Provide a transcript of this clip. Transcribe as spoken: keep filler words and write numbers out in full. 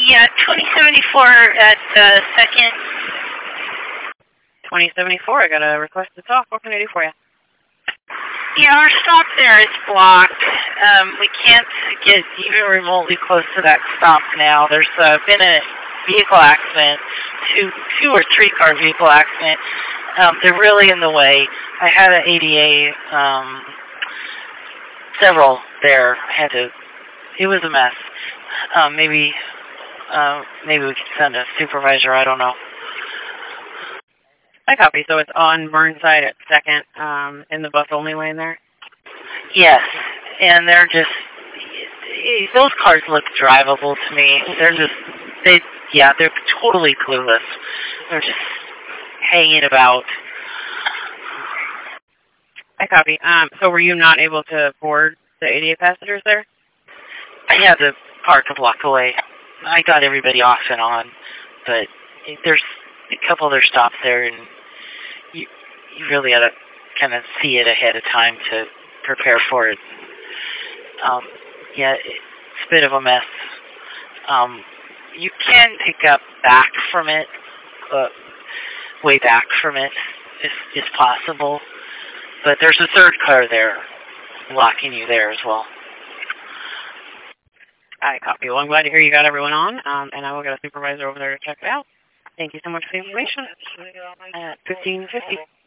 Yeah, twenty seventy-four at uh, second. twenty seventy-four, I got a request to talk. What can I do for you? Yeah, our stop there is blocked. Um, we can't get even remotely close to that stop now. There's uh, been a vehicle accident, two, two or three car vehicle accident. Um, they're really in the way. I had an A D A, um, several there. I had to. It was a mess. Um, maybe, uh, maybe we could send a supervisor. I don't know. I copy. So it's on Burnside at second, um, in the bus only lane there? Yes, and they're just, those cars look drivable to me. They're just, they, yeah, they're totally clueless. They're just hanging about. I copy. Um, so were you not able to board the A D A passengers there? I had to park a block away. I got everybody off and on, but there's a couple other stops there, and you you really got to kind of see it ahead of time to prepare for it. Um, yeah, it's a bit of a mess. Um, you can pick up back from it, uh, way back from it, if, if possible, but there's a third car there blocking you there as well. I copy. Well, I'm glad to hear you got everyone on, um, and I will get a supervisor over there to check it out. Thank you so much for the information. At fifteen fifty.